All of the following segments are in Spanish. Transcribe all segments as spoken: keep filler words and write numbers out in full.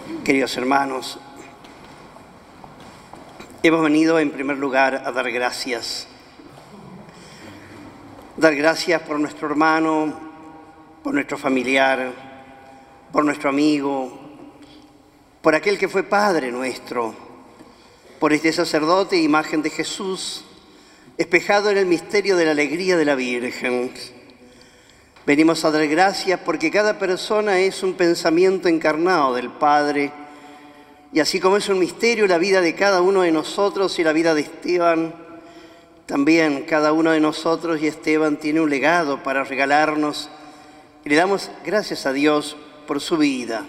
Queridos hermanos, hemos venido en primer lugar a dar gracias. Dar gracias por nuestro hermano, por nuestro familiar, por nuestro amigo, por aquel que fue Padre nuestro, por este sacerdote, imagen de Jesús, espejado en el misterio de la alegría de la Virgen. Venimos a dar gracias porque cada persona es un pensamiento encarnado del Padre, y así como es un misterio la vida de cada uno de nosotros y la vida de Esteban, también cada uno de nosotros y Esteban tiene un legado para regalarnos, y le damos gracias a Dios por su vida.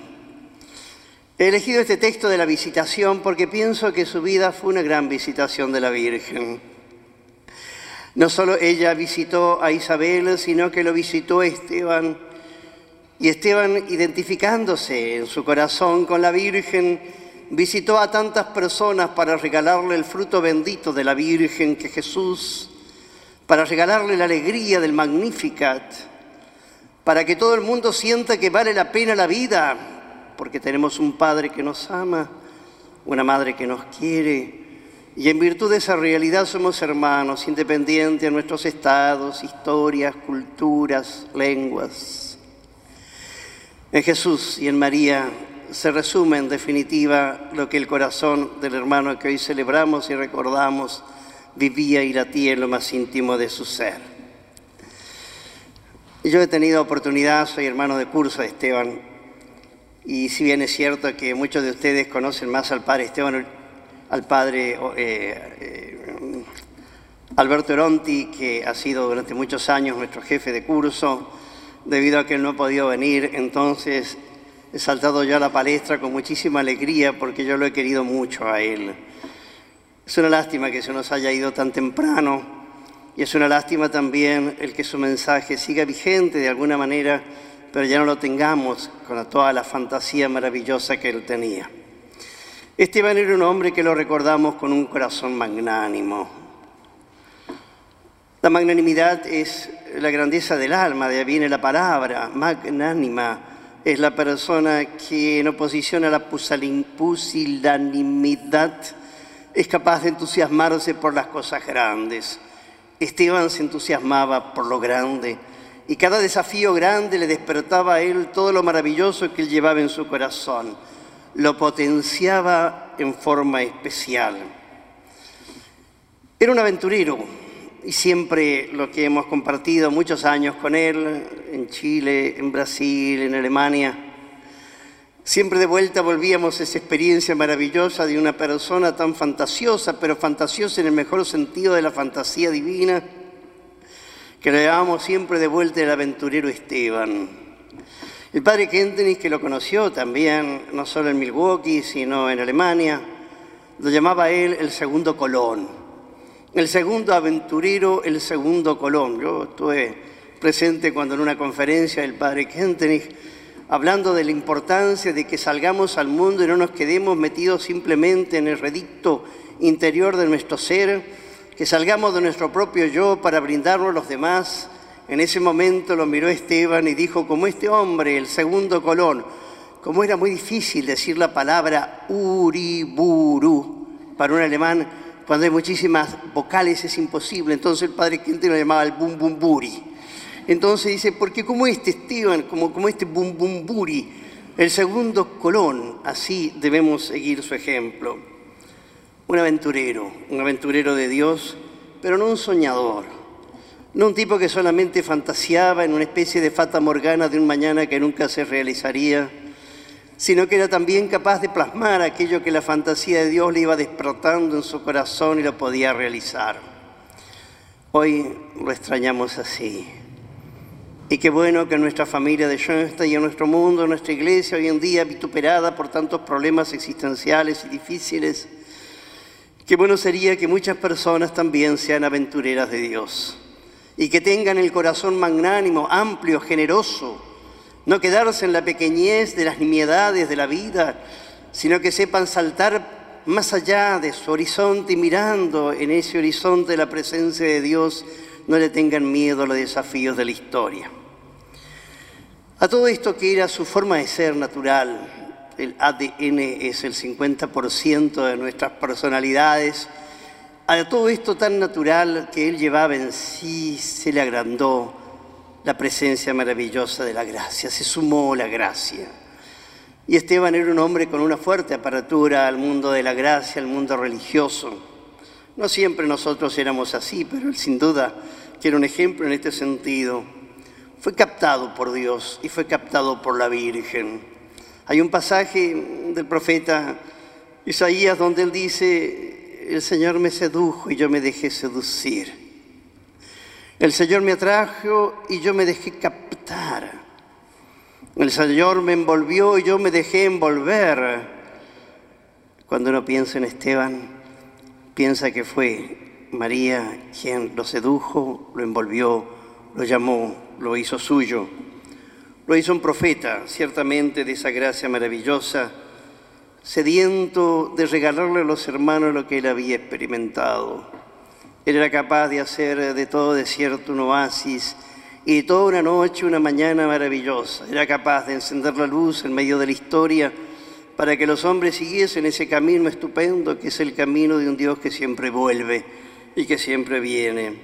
He elegido este texto de la visitación porque pienso que su vida fue una gran visitación de la Virgen. No solo ella visitó a Isabel, sino que lo visitó Esteban. Y Esteban, identificándose en su corazón con la Virgen, visitó a tantas personas para regalarle el fruto bendito de la Virgen, que es Jesús, para regalarle la alegría del Magnificat, para que todo el mundo sienta que vale la pena la vida, porque tenemos un Padre que nos ama, una Madre que nos quiere. Y en virtud de esa realidad somos hermanos, independientes de nuestros estados, historias, culturas, lenguas. En Jesús y en María se resume en definitiva lo que el corazón del hermano que hoy celebramos y recordamos vivía y latía en lo más íntimo de su ser. Yo he tenido oportunidad, soy hermano de curso de Esteban, y si bien es cierto que muchos de ustedes conocen más al padre Esteban, al padre eh, eh, Alberto Oronti, que ha sido durante muchos años nuestro jefe de curso, debido a que él no ha podido venir, entonces he saltado yo a la palestra con muchísima alegría porque yo lo he querido mucho a él. Es una lástima que se nos haya ido tan temprano y es una lástima también el que su mensaje siga vigente de alguna manera, pero ya no lo tengamos con toda la fantasía maravillosa que él tenía. Esteban era un hombre que lo recordamos con un corazón magnánimo. La magnanimidad es la grandeza del alma, de ahí viene la palabra, magnánima. Es la persona que en oposición a la pusilanimidad es capaz de entusiasmarse por las cosas grandes. Esteban se entusiasmaba por lo grande y cada desafío grande le despertaba a él todo lo maravilloso que él llevaba en su corazón. Lo potenciaba en forma especial. Era un aventurero y siempre lo que hemos compartido muchos años con él, en Chile, en Brasil, en Alemania, siempre de vuelta volvíamos a esa experiencia maravillosa de una persona tan fantasiosa, pero fantasiosa en el mejor sentido de la fantasía divina, que le llamamos siempre de vuelta el aventurero Esteban. El padre Kentenich, que lo conoció también, no solo en Milwaukee, sino en Alemania, lo llamaba a él el segundo Colón. El segundo aventurero, el segundo Colón. Yo estuve presente cuando en una conferencia del padre Kentenich, hablando de la importancia de que salgamos al mundo y no nos quedemos metidos simplemente en el redicto interior de nuestro ser, que salgamos de nuestro propio yo para brindarnos a los demás. En ese momento lo miró Esteban y dijo, como este hombre, el segundo Colón, como era muy difícil decir la palabra Uriburu para un alemán, cuando hay muchísimas vocales es imposible, entonces el padre Quinte lo llamaba el Bum Bum Buri. Entonces dice, porque como este Esteban, como, como este Bum Bum Buri, el segundo Colón, así debemos seguir su ejemplo. Un aventurero, un aventurero de Dios, pero no un soñador. No un tipo que solamente fantaseaba en una especie de fata morgana de un mañana que nunca se realizaría, sino que era también capaz de plasmar aquello que la fantasía de Dios le iba despertando en su corazón y lo podía realizar. Hoy lo extrañamos así. Y qué bueno que nuestra familia de Schoenstatt y en nuestro mundo, en nuestra iglesia, hoy en día vituperada por tantos problemas existenciales y difíciles, qué bueno sería que muchas personas también sean aventureras de Dios. Y que tengan el corazón magnánimo, amplio, generoso, no quedarse en la pequeñez de las nimiedades de la vida, sino que sepan saltar más allá de su horizonte y mirando en ese horizonte de la presencia de Dios, no le tengan miedo a los desafíos de la historia. A todo esto que era su forma de ser natural, el A D N es el cincuenta por ciento de nuestras personalidades. A todo esto tan natural que él llevaba en sí, se le agrandó la presencia maravillosa de la gracia, se sumó la gracia. Y Esteban era un hombre con una fuerte apertura al mundo de la gracia, al mundo religioso. No siempre nosotros éramos así, pero él sin duda que era un ejemplo en este sentido. Fue captado por Dios y fue captado por la Virgen. Hay un pasaje del profeta Isaías donde él dice: el Señor me sedujo y yo me dejé seducir. El Señor me atrajo y yo me dejé captar. El Señor me envolvió y yo me dejé envolver. Cuando uno piensa en Esteban, piensa que fue María quien lo sedujo, lo envolvió, lo llamó, lo hizo suyo. Lo hizo un profeta, ciertamente, de esa gracia maravillosa, sediento de regalarle a los hermanos lo que él había experimentado. Él era capaz de hacer de todo desierto un oasis y toda una noche, una mañana maravillosa. Era capaz de encender la luz en medio de la historia para que los hombres siguiesen ese camino estupendo que es el camino de un Dios que siempre vuelve y que siempre viene.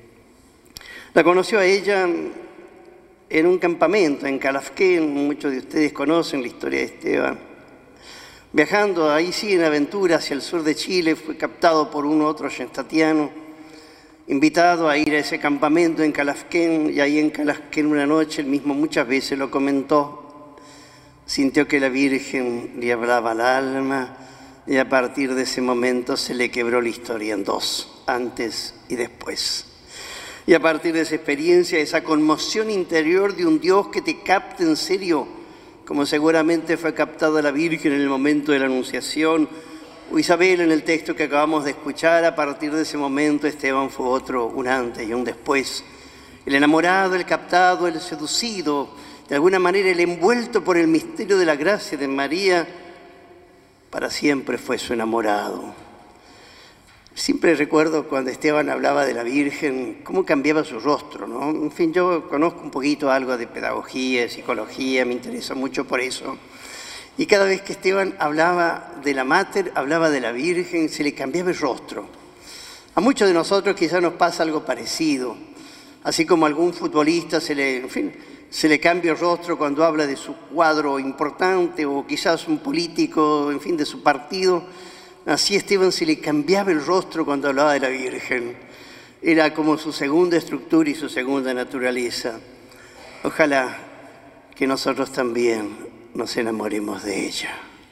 La conoció a ella en un campamento en Calafquén. Muchos de ustedes conocen la historia de Esteban. Viajando ahí sí en aventura hacia el sur de Chile, fue captado por un otro yentatiano, invitado a ir a ese campamento en Calafquén, y ahí en Calafquén una noche, él mismo muchas veces lo comentó, sintió que la Virgen le hablaba al alma, y a partir de ese momento se le quebró la historia en dos, antes y después. Y a partir de esa experiencia, esa conmoción interior de un Dios que te capta en serio, como seguramente fue captada la Virgen en el momento de la Anunciación, o Isabel en el texto que acabamos de escuchar, a partir de ese momento Esteban fue otro, un antes y un después. El enamorado, el captado, el seducido, de alguna manera el envuelto por el misterio de la gracia de María, para siempre fue su enamorado. Siempre recuerdo cuando Esteban hablaba de la Virgen, cómo cambiaba su rostro, ¿no? En fin, yo conozco un poquito algo de pedagogía, de psicología, me interesa mucho por eso. Y cada vez que Esteban hablaba de la Mater, hablaba de la Virgen, se le cambiaba el rostro. A muchos de nosotros quizás nos pasa algo parecido. Así como a algún futbolista se le, en fin, se le cambia el rostro cuando habla de su cuadro importante, o quizás un político, en fin, de su partido. Así a Esteban se le cambiaba el rostro cuando hablaba de la Virgen. Era como su segunda estructura y su segunda naturaleza. Ojalá que nosotros también nos enamoremos de ella.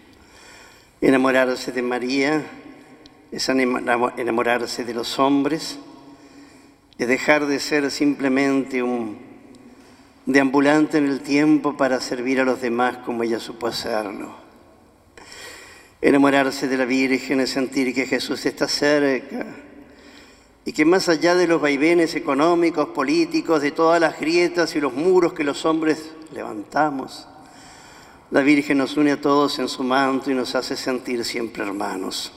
Enamorarse de María es enamorarse de los hombres, es dejar de ser simplemente un deambulante en el tiempo para servir a los demás como ella supo hacerlo. Enamorarse de la Virgen es sentir que Jesús está cerca y que más allá de los vaivenes económicos, políticos, de todas las grietas y los muros que los hombres levantamos, la Virgen nos une a todos en su manto y nos hace sentir siempre hermanos.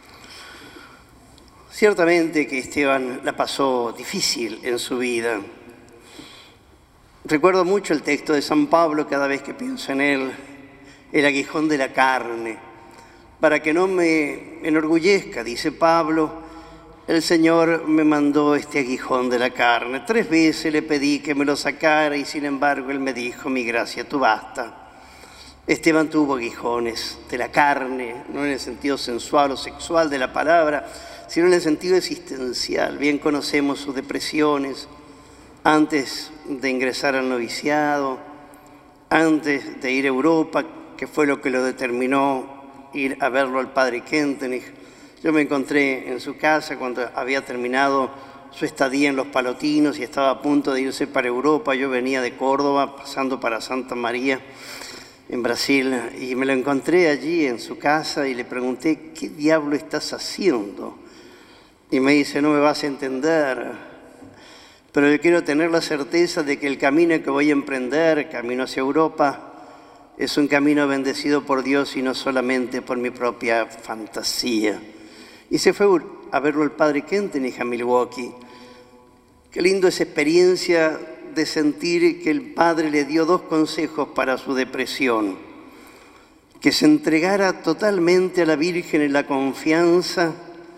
Ciertamente que Esteban la pasó difícil en su vida. Recuerdo mucho el texto de San Pablo cada vez que pienso en él, el aguijón de la carne. Para que no me enorgullezca, dice Pablo, el Señor me mandó este aguijón de la carne. Tres veces le pedí que me lo sacara y sin embargo Él me dijo, mi gracia tú basta. Esteban tuvo aguijones de la carne, no en el sentido sensual o sexual de la palabra, sino en el sentido existencial. Bien conocemos sus depresiones antes de ingresar al noviciado, antes de ir a Europa, que fue lo que lo determinó ir a verlo al padre Kentenich. Yo me encontré en su casa cuando había terminado su estadía en Los Palotinos y estaba a punto de irse para Europa. Yo venía de Córdoba, pasando para Santa María, en Brasil, y me lo encontré allí en su casa y le pregunté, ¿qué diablo estás haciendo? Y me dice, no me vas a entender, pero yo quiero tener la certeza de que el camino que voy a emprender, camino hacia Europa, es un camino bendecido por Dios y no solamente por mi propia fantasía. Y se fue a verlo el padre Kentenich a Milwaukee. Qué lindo esa experiencia de sentir que el padre le dio dos consejos para su depresión. que se entregara totalmente a la Virgen en la confianza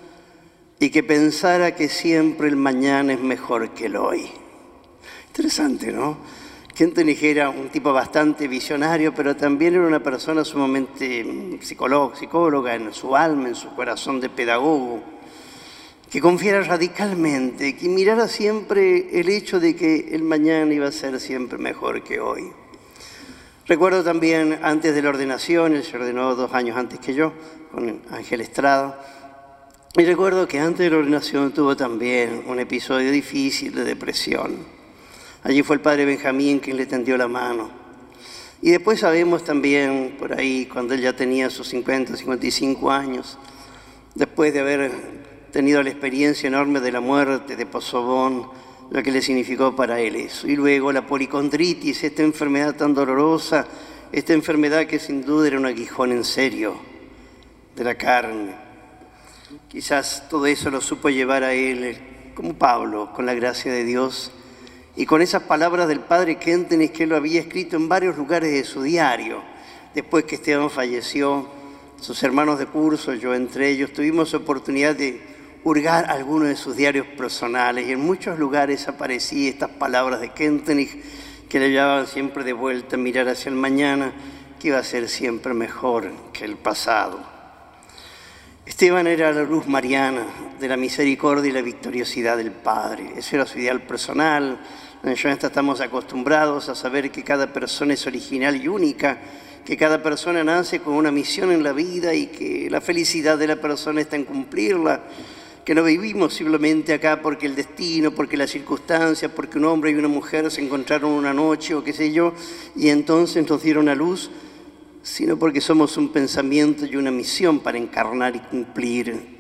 y que pensara que siempre el mañana es mejor que el hoy. Interesante, ¿no? Kentenich era un tipo bastante visionario, pero también era una persona sumamente psicóloga, psicóloga en su alma, en su corazón de pedagogo, que confiara radicalmente, que mirara siempre el hecho de que el mañana iba a ser siempre mejor que hoy. Recuerdo también, antes de la ordenación, él se ordenó dos años antes que yo, con Ángel Estrada, y recuerdo que antes de la ordenación tuvo también un episodio difícil de depresión. Allí fue el padre Benjamín quien le tendió la mano. Y después sabemos también, por ahí, cuando él ya tenía sus cincuenta, cincuenta y cinco años, después de haber tenido la experiencia enorme de la muerte de Pozzobón, lo que le significó para él eso. Y luego la policondritis, esta enfermedad tan dolorosa, esta enfermedad que sin duda era un aguijón en serio de la carne. Quizás todo eso lo supo llevar a él, como Pablo, con la gracia de Dios, y con esas palabras del padre Kentenich que él lo había escrito en varios lugares de su diario. Después que Esteban falleció, sus hermanos de curso, yo entre ellos, tuvimos oportunidad de hurgar algunos de sus diarios personales y en muchos lugares aparecían estas palabras de Kentenich que le llevaban siempre de vuelta a mirar hacia el mañana, que iba a ser siempre mejor que el pasado. Esteban era la luz mariana de la misericordia y la victoriosidad del Padre. Ese era su ideal personal. En Schoenstatt estamos acostumbrados a saber que cada persona es original y única, que cada persona nace con una misión en la vida y que la felicidad de la persona está en cumplirla, que no vivimos simplemente acá porque el destino, porque las circunstancias, porque un hombre y una mujer se encontraron una noche o qué sé yo, y entonces nos dieron a luz, sino porque somos un pensamiento y una misión para encarnar y cumplir.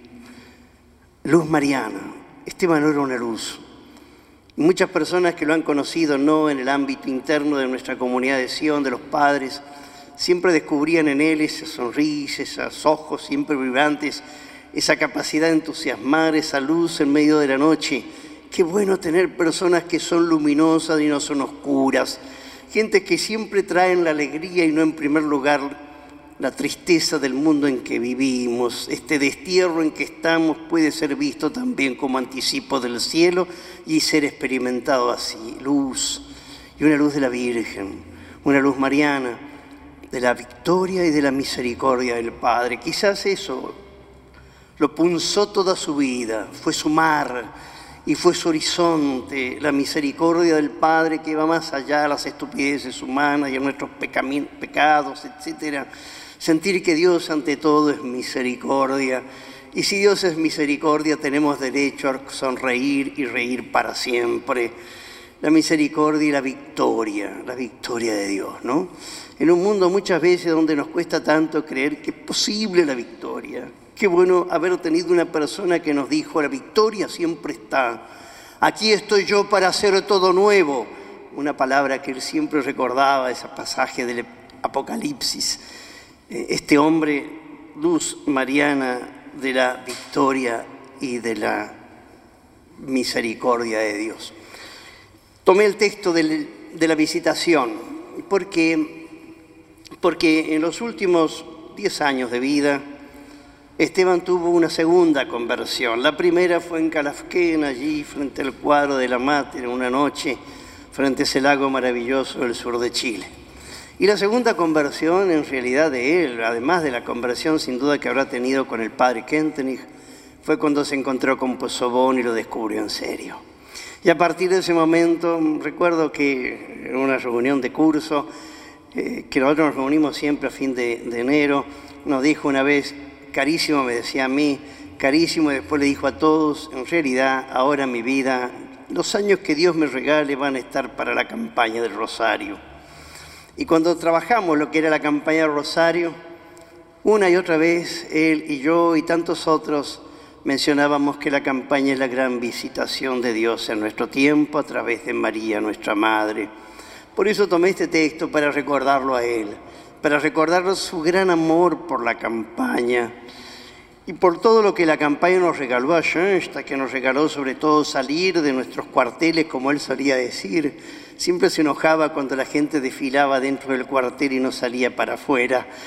Luz mariana. Esteban era una luz. Y muchas personas que lo han conocido no en el ámbito interno de nuestra comunidad de Sion, de los padres, siempre descubrían en él esa sonrisa, esos ojos siempre vibrantes, esa capacidad de entusiasmar, esa luz en medio de la noche. Qué bueno tener personas que son luminosas y no son oscuras. Gente que siempre traen la alegría y no en primer lugar la tristeza del mundo en que vivimos. Este destierro en que estamos puede ser visto también como anticipo del cielo y ser experimentado así. Luz, y una luz de la Virgen, una luz mariana, de la victoria y de la misericordia del Padre. Quizás eso lo punzó toda su vida, fue su mar y fue su horizonte, la misericordia del Padre que va más allá de las estupideces humanas y a nuestros pecados, etcétera. Sentir que Dios ante todo es misericordia. Y si Dios es misericordia, tenemos derecho a sonreír y reír para siempre. La misericordia y la victoria, la victoria de Dios, ¿no? En un mundo muchas veces donde nos cuesta tanto creer que es posible la victoria. Qué bueno haber tenido una persona que nos dijo, la victoria siempre está. Aquí estoy yo para hacer todo nuevo. Una palabra que él siempre recordaba, ese pasaje del Apocalipsis. Este hombre, luz mariana de la victoria y de la misericordia de Dios. Tomé el texto del, de la visitación porque, porque en los últimos diez años de vida Esteban tuvo una segunda conversión. La primera fue en Calafquén, allí frente al cuadro de la Mater, en una noche, frente a ese lago maravilloso del sur de Chile. Y la segunda conversión, en realidad, de él, además de la conversión sin duda que habrá tenido con el padre Kentenich, fue cuando se encontró con Pozzobón y lo descubrió en serio. Y a partir de ese momento, recuerdo que en una reunión de curso, eh, que nosotros nos reunimos siempre a fin de, de enero, nos dijo una vez, carísimo, me decía a mí, carísimo, y después le dijo a todos, en realidad, ahora mi vida, los años que Dios me regale van a estar para la campaña del Rosario. Y cuando trabajamos lo que era la campaña del Rosario, una y otra vez, él y yo y tantos otros mencionábamos que la campaña es la gran visitación de Dios en nuestro tiempo a través de María, nuestra Madre. Por eso tomé este texto para recordarlo a él, para recordarlo su gran amor por la campaña y por todo lo que la campaña nos regaló a Schoenstatt, que nos regaló sobre todo salir de nuestros cuarteles, como él solía decir. Siempre se enojaba cuando la gente desfilaba dentro del cuartel y no salía para afuera.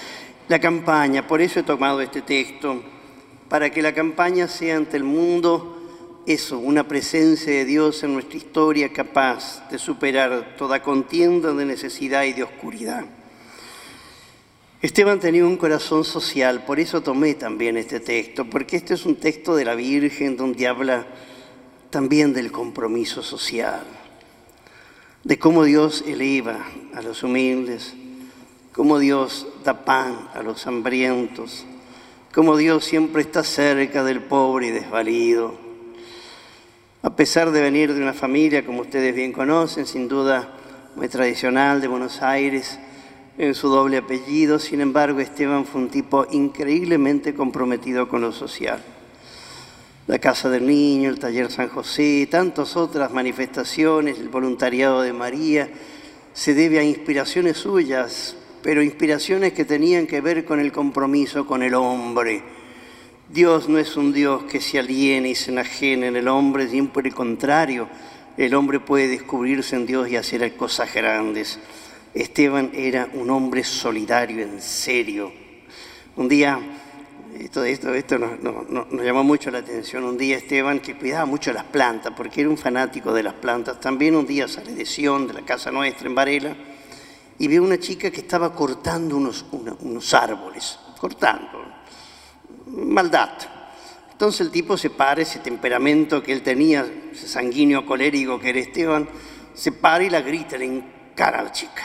La campaña, por eso he tomado este texto, para que la campaña sea ante el mundo eso, una presencia de Dios en nuestra historia capaz de superar toda contienda de necesidad y de oscuridad. Esteban tenía un corazón social, por eso tomé también este texto, porque este es un texto de la Virgen donde habla también del compromiso social, de cómo Dios eleva a los humildes, cómo Dios da pan a los hambrientos, cómo Dios siempre está cerca del pobre y desvalido. A pesar de venir de una familia, como ustedes bien conocen, sin duda muy tradicional de Buenos Aires, en su doble apellido, sin embargo, Esteban fue un tipo increíblemente comprometido con lo social. La Casa del Niño, el Taller San José, tantas otras manifestaciones, el voluntariado de María, se debe a inspiraciones suyas, pero inspiraciones que tenían que ver con el compromiso con el hombre. Dios no es un Dios que se aliene y se enajene en el hombre, sino por el contrario, el hombre puede descubrirse en Dios y hacer cosas grandes. Esteban era un hombre solidario, en serio. Un día, esto, esto, esto nos, nos, nos llamó mucho la atención, un día Esteban, que cuidaba mucho las plantas, porque era un fanático de las plantas, también un día sale de Sion, de la casa nuestra en Varela, y ve una chica que estaba cortando unos, una, unos árboles, cortando, maldad. Entonces el tipo se para, ese temperamento que él tenía, ese sanguíneo colérico que era Esteban, se para y la grita, le encara a la chica.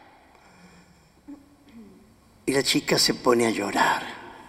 Y la chica se pone a llorar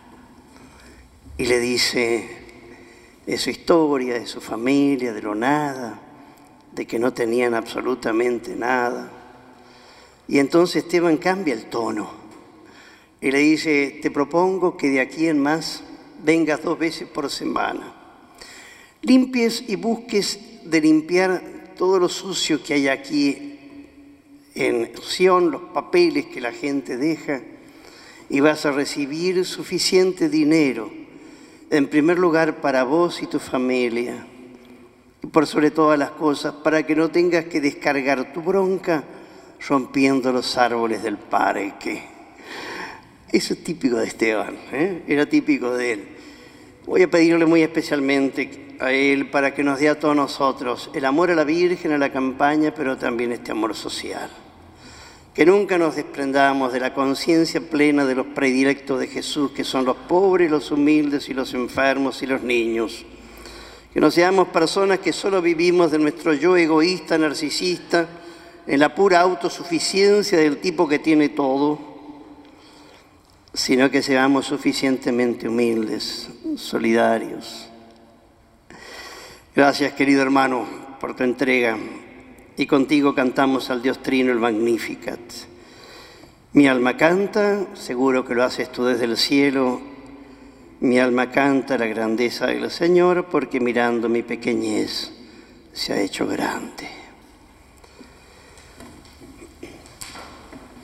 y le dice de su historia, de su familia, de lo nada, de que no tenían absolutamente nada. Y entonces Esteban cambia el tono y le dice, te propongo que de aquí en más vengas dos veces por semana, limpies y busques de limpiar todo lo sucio que hay aquí en Sion, los papeles que la gente deja, y vas a recibir suficiente dinero, en primer lugar para vos y tu familia, y por sobre todas las cosas, para que no tengas que descargar tu bronca rompiendo los árboles del parque. Eso es típico de Esteban, ¿eh? Era típico de él. Voy a pedirle muy especialmente a él para que nos dé a todos nosotros el amor a la Virgen, a la campaña, pero también este amor social. Que nunca nos desprendamos de la conciencia plena de los predilectos de Jesús, que son los pobres, los humildes y los enfermos y los niños. Que no seamos personas que solo vivimos de nuestro yo egoísta, narcisista, en la pura autosuficiencia del tipo que tiene todo, sino que seamos suficientemente humildes, solidarios. Gracias, querido hermano, por tu entrega. Y contigo cantamos al Dios Trino el Magnificat. Mi alma canta, seguro que lo haces tú desde el cielo, mi alma canta la grandeza del Señor, porque mirando mi pequeñez se ha hecho grande.